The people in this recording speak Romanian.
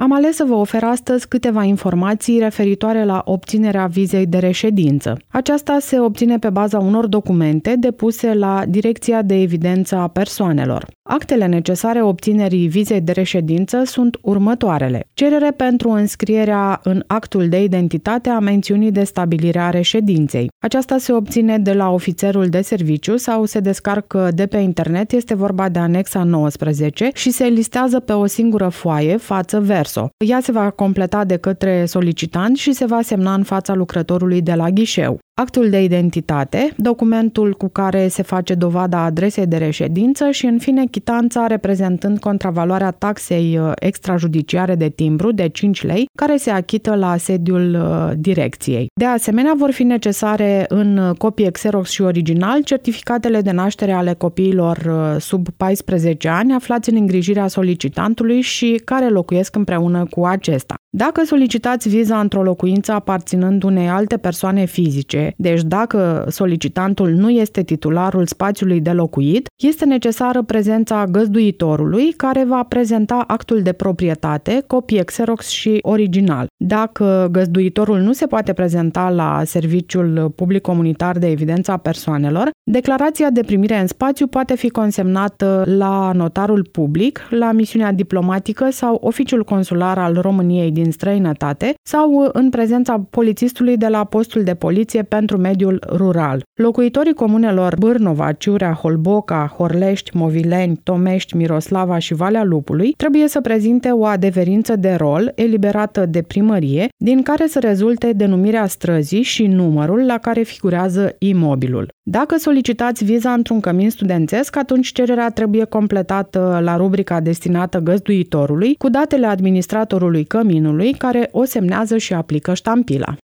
Am ales să vă ofer astăzi câteva informații referitoare la obținerea vizei de reședință. Aceasta se obține pe baza unor documente depuse la Direcția de Evidență a Persoanelor. Actele necesare obținerii vizei de reședință sunt următoarele: cerere pentru înscrierea în actul de identitate a mențiunii de stabilire a reședinței. Aceasta se obține de la ofițerul de serviciu sau se descarcă de pe internet, este vorba de anexa 19 și se listează pe o singură foaie față-verso. Ea se va completa de către solicitant și se va semna în fața lucrătorului de la ghișeu. Actul de identitate, documentul cu care se face dovada adresei de reședință și, în fine, chitanța reprezentând contravaloarea taxei extrajudiciare de timbru de 5 lei, care se achită la sediul direcției. De asemenea, vor fi necesare în copie Xerox și original certificatele de naștere ale copiilor sub 14 ani aflați în îngrijirea solicitantului și care locuiesc împreună cu acesta. Dacă solicitați viza într-o locuință aparținând unei alte persoane fizice, deci dacă solicitantul nu este titularul spațiului de locuit, este necesară prezența găzduitorului, care va prezenta actul de proprietate, copie Xerox și original. Dacă găzduitorul nu se poate prezenta la Serviciul Public Comunitar de Evidență a Persoanelor, declarația de primire în spațiu poate fi consemnată la notarul public, la misiunea diplomatică sau oficiul consular al României din străinătate sau în prezența polițistului de la postul de poliție pentru mediul rural. Locuitorii comunelor Bârnova, Ciurea, Holboca, Horlești, Movileni, Tomești, Miroslava și Valea Lupului trebuie să prezinte o adeverință de rol eliberată de primărie, din care să rezulte denumirea străzii și numărul la care figurează imobilul. Dacă solicitați viza într-un cămin studențesc, atunci cererea trebuie completată la rubrica destinată găzduitorului cu datele administratorului căminului, care o semnează și aplică ștampila.